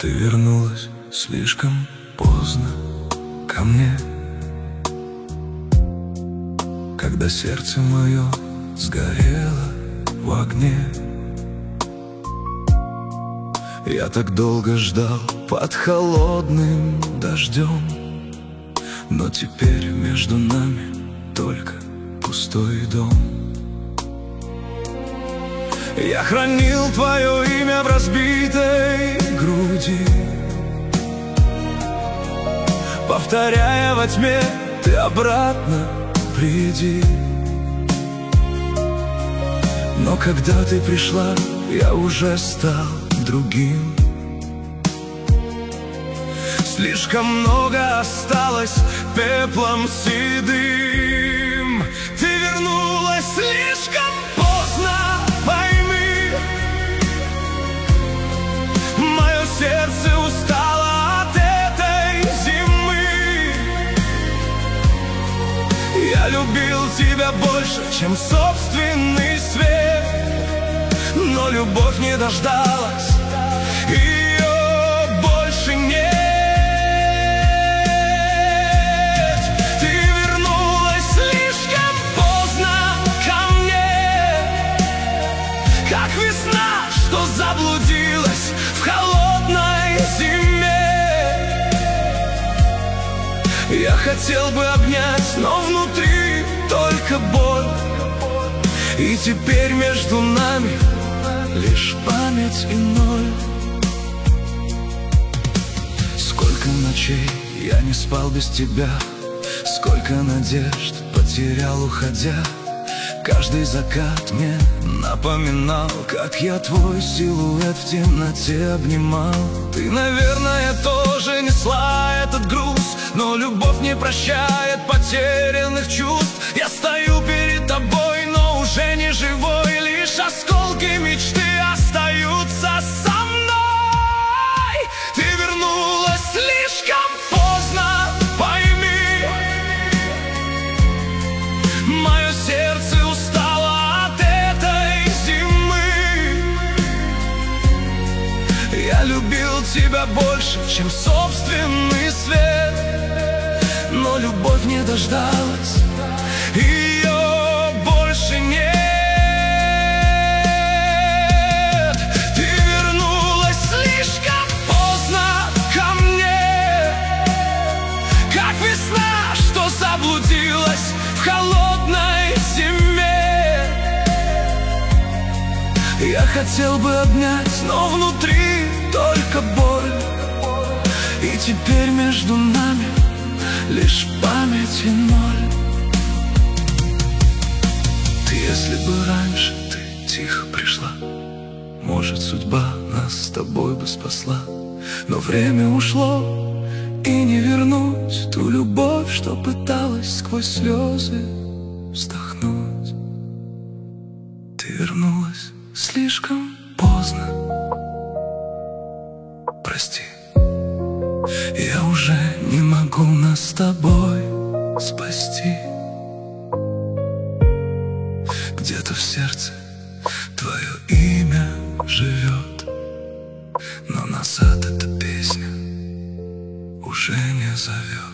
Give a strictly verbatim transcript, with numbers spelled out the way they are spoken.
Ты вернулась слишком поздно ко мне, когда сердце мое сгорело в огне. Я так долго ждал под холодным дождем, но теперь между нами только пустой дом. Я хранил твое имя в разбитой груди, повторяя во тьме: ты обратно приди. Но когда ты пришла, я уже стал другим. Слишком много осталось пеплом седым. Ты вернулась слишком поздно, пойми. Мое сердце устало от этой зимы. Я любил тебя больше, чем собственный свет, но любовь не дождалась, ее больше нет. Ты вернулась слишком поздно ко мне, как весна, что заблудилась в холодной зиме. Я хотел бы обнять, но внутри только боль, и теперь между нами лишь память и ноль. Сколько ночей я не спал без тебя, сколько надежд потерял, уходя. Каждый закат мне напоминал, как я твой силуэт в темноте обнимал. Ты, наверное, тоже несла этот груз, но любовь не прощает потерянных чувств. Я стою перед тобой, но уже не живой, лишь осколки мечты остаются со мной. Ты вернулась слишком поздно, пойми. Мое сердце устало от этой зимы. Я любил тебя больше, чем собственный свет, но любовь не дождалась, ее больше нет. Заблудилась в холодной зиме. Я хотел бы обнять, но внутри только боль, и теперь между нами лишь память и ноль. Ты, если бы раньше ты тихо пришла, может, судьба нас с тобой бы спасла. Но время ушло, и не вернуть ту любовь, что пыталась сквозь слезы вздохнуть. Ты вернулась слишком поздно, прости. Я уже не могу нас с тобой спасти. Где-то в сердце твое имя живет, но назад эта песня уже не зовет.